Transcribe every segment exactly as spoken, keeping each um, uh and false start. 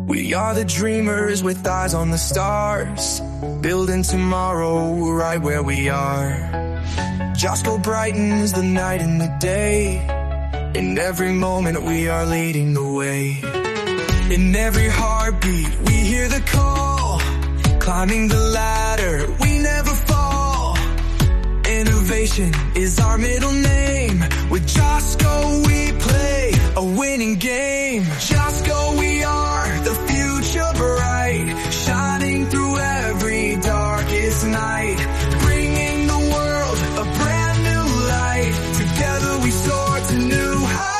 We are the dreamers with eyes on the stars, building tomorrow right where we are. Josco brightens the night and the day. In every moment we are leading the way. In every heartbeat we hear the call, climbing the ladder we never fall. Innovation is our middle name. With Josco we play a winning game. Josco, we are the future bright, shining through every darkest night, bringing the world a brand new light. Together we soar to new heights.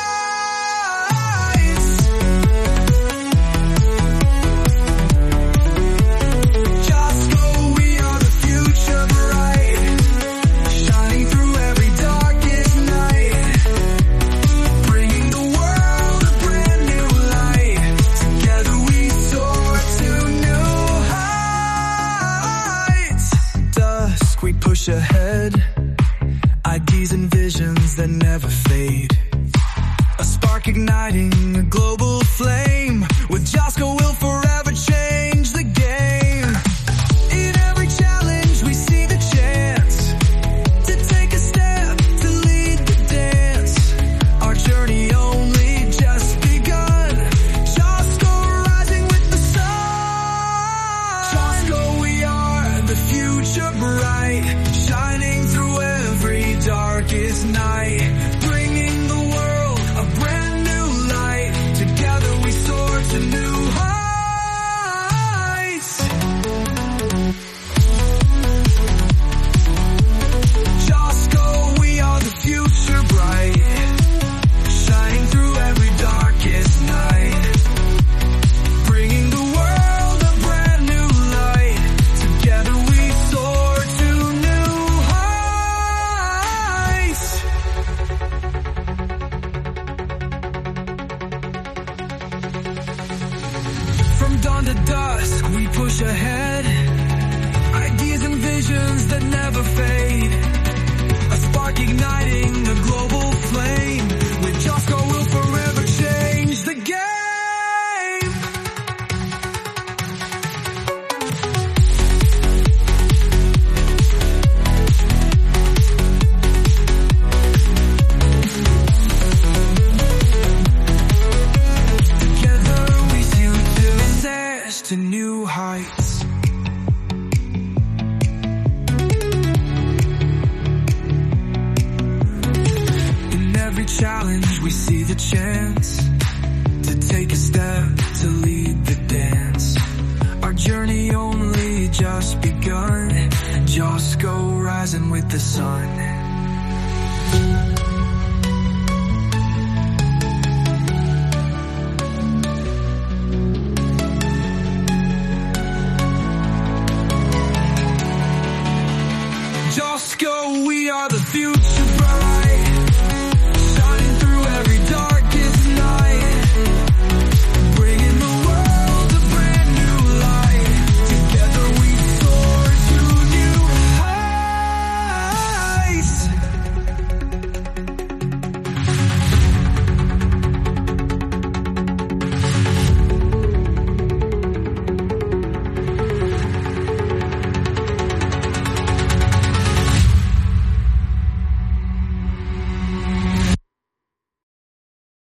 Josco, we are the future bright, shining through every darkest night, bringing the world a brand new light. Together we soar to new heights. Dusk, we push ahead, ideas and visions that never fade. A spark igniting a global flame. With Josco we'll forever change the game. In every challenge we see the chance to take a step, to lead the dance. Our journey only just begun. Josco rising with the sun. Josco, we are the future bright, shining through every darkest night, bringing the world a brand new light. Together we soar to new heights. Josco, we are the future bright, shining through every darkest night, bringing the world a brand new light. Together we soar to new heights. From dawn to dusk we push ahead, ideas and visions that never fade. A spark igniting a global flame. With Josco we'll forever change the game. Together we success to new heights. In every challenge we see the chance to take a step, to lead the dance. Our journey only just begun. Josco rising with the sun.